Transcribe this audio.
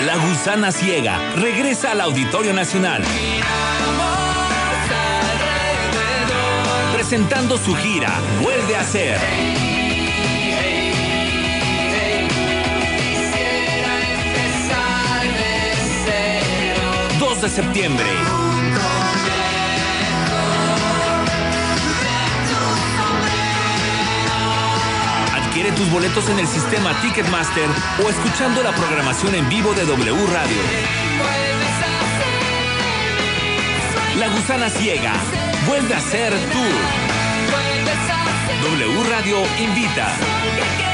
La Gusana Ciega regresa al Auditorio Nacional. Presentando su gira Vuelve a Ser. 2 de septiembre. Adquiere tus boletos en el sistema Ticketmaster o escuchando la programación en vivo de W Radio. La Gusana Ciega Vuelve a Ser Tour. W Radio invita.